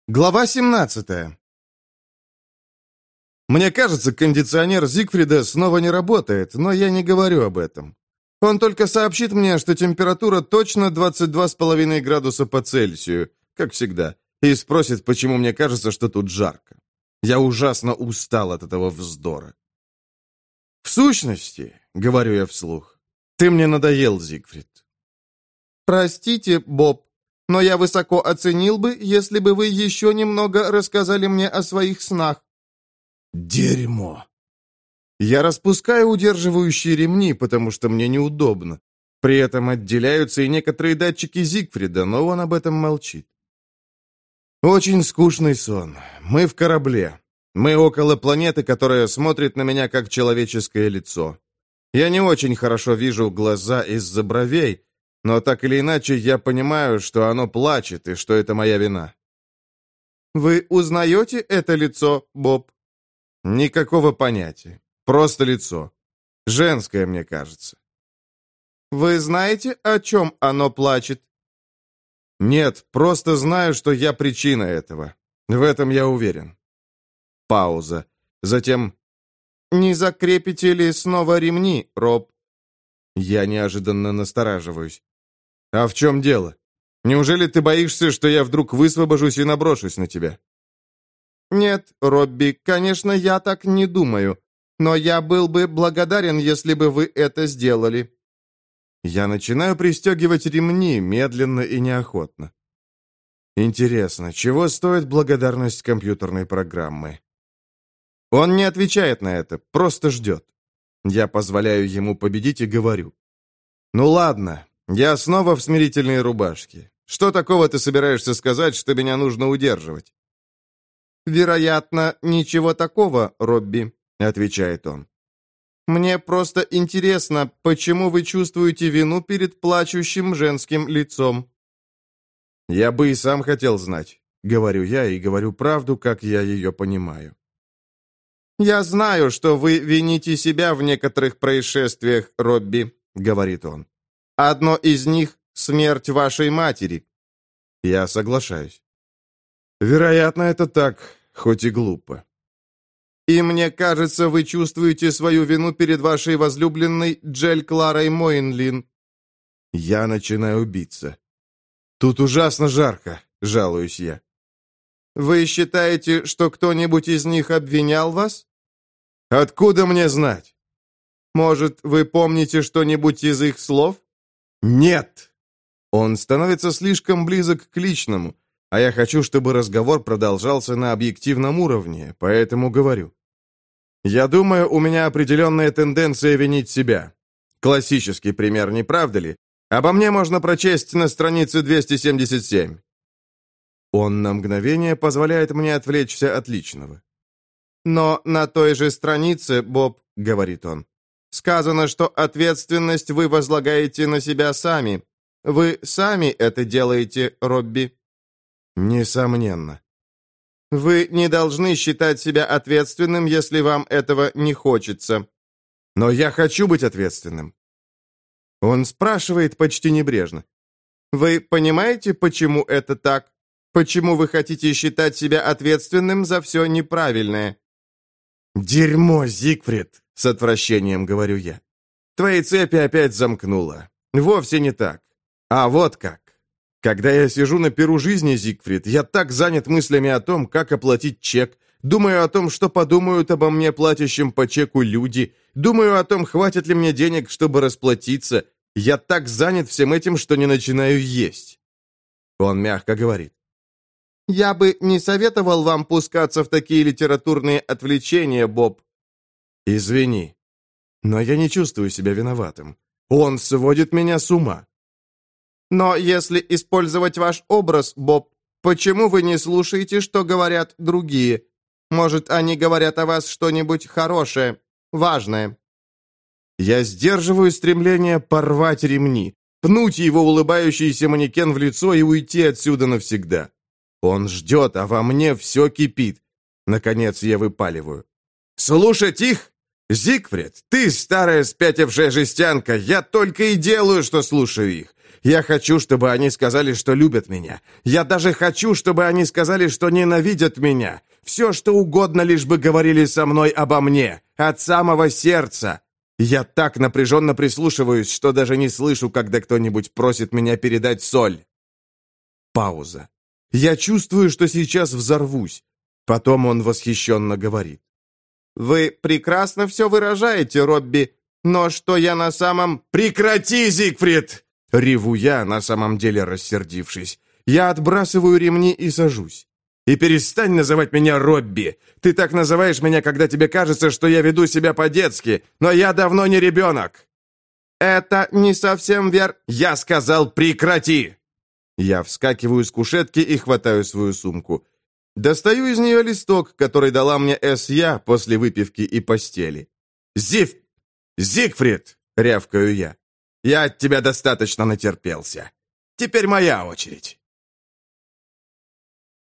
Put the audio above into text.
Глава 17. Мне кажется, кондиционер Зигфрида снова не работает, но я не говорю об этом. Он только сообщит мне, что температура точно 22,5 градуса по Цельсию, как всегда, и спросит, почему мне кажется, что тут жарко. Я ужасно устал от этого вздора. «В сущности, — говорю я вслух, — ты мне надоел, Зигфрид». «Простите, Боб, но я высоко оценил бы, если бы вы еще немного рассказали мне о своих снах». «Дерьмо!» Я распускаю удерживающие ремни, потому что мне неудобно. При этом отделяются и некоторые датчики Зигфрида, но он об этом молчит. Очень скучный сон. Мы в корабле. Мы около планеты, которая смотрит на меня как человеческое лицо. Я не очень хорошо вижу глаза из-за бровей, но так или иначе я понимаю, что оно плачет и что это моя вина. «Вы узнаете это лицо, Боб?» Никакого понятия. Просто лицо. Женское, мне кажется. «Вы знаете, о чем оно плачет?» Нет, просто знаю, что я причина этого. В этом я уверен. Пауза. Затем... «Не закрепите ли снова ремни, Роб?» Я неожиданно настораживаюсь. «А в чем дело? Неужели ты боишься, что я вдруг высвобожусь и наброшусь на тебя?» «Нет, Робби, конечно, я так не думаю, но я был бы благодарен, если бы вы это сделали». Я начинаю пристегивать ремни медленно и неохотно. Интересно, чего стоит благодарность компьютерной программы? Он не отвечает на это, просто ждет. Я позволяю ему победить и говорю. «Ну ладно, я снова в смирительной рубашке. Что такого ты собираешься сказать, что меня нужно удерживать?» «Вероятно, ничего такого, Робби», — отвечает он. «Мне просто интересно, почему вы чувствуете вину перед плачущим женским лицом?» «Я бы и сам хотел знать», — говорю я и говорю правду, как я ее понимаю. «Я знаю, что вы вините себя в некоторых происшествиях, Робби», — говорит он. «Одно из них — смерть вашей матери». Я соглашаюсь. Вероятно, это так, хоть и глупо. «И мне кажется, вы чувствуете свою вину перед вашей возлюбленной Джель Кларой Мойнлин». Я начинаю биться. «Тут ужасно жарко», — жалуюсь я. «Вы считаете, что кто-нибудь из них обвинял вас?» «Откуда мне знать?» «Может, вы помните что-нибудь из их слов?» «Нет!» Он становится слишком близок к личному, а я хочу, чтобы разговор продолжался на объективном уровне, поэтому говорю. Я думаю, у меня определенная тенденция винить себя. Классический пример, не правда ли? Обо мне можно прочесть на странице 277. Он на мгновение позволяет мне отвлечься от личного. «Но на той же странице, Боб, — говорит он, — сказано, что ответственность вы возлагаете на себя сами. Вы сами это делаете, Робби?» Несомненно. «Вы не должны считать себя ответственным, если вам этого не хочется». Но я хочу быть ответственным. Он спрашивает почти небрежно. «Вы понимаете, почему это так? Почему вы хотите считать себя ответственным за все неправильное?» «Дерьмо, Зигфрид!» — с отвращением говорю я. «Твои цепи опять замкнуло. Вовсе не так. А вот как. Когда я сижу на перу жизни, Зигфрид, я так занят мыслями о том, как оплатить чек, думаю о том, что подумают обо мне, платящим по чеку люди, думаю о том, хватит ли мне денег, чтобы расплатиться. Я так занят всем этим, что не начинаю есть». Он мягко говорит. «Я бы не советовал вам пускаться в такие литературные отвлечения, Боб». «Извини, но я не чувствую себя виноватым. Он сводит меня с ума». «Но если использовать ваш образ, Боб, почему вы не слушаете, что говорят другие? Может, они говорят о вас что-нибудь хорошее, важное?» Я сдерживаю стремление порвать ремни, пнуть его улыбающийся манекен в лицо и уйти отсюда навсегда. Он ждет, а во мне все кипит. Наконец я выпаливаю. «Слушать их? Зигфрид, ты старая спятившая жестянка, я только и делаю, что слушаю их. Я хочу, чтобы они сказали, что любят меня. Я даже хочу, чтобы они сказали, что ненавидят меня. Все, что угодно, лишь бы говорили со мной обо мне. От самого сердца. Я так напряженно прислушиваюсь, что даже не слышу, когда кто-нибудь просит меня передать соль. Пауза. Я чувствую, что сейчас взорвусь. Потом он восхищенно говорит. «Вы прекрасно все выражаете, Робби, но что я на самом...» «Прекрати, Зигфрид!» Реву я, на самом деле рассердившись. Я отбрасываю ремни и сажусь. «И перестань называть меня Робби. Ты так называешь меня, когда тебе кажется, что я веду себя по-детски, но я давно не ребенок». «Это не совсем Я сказал, прекрати!» Я вскакиваю с кушетки и хватаю свою сумку. Достаю из нее листок, который дала мне С.Я. после выпивки и постели. Зигфрид!» — рявкаю я. «Я от тебя достаточно натерпелся. Теперь моя очередь».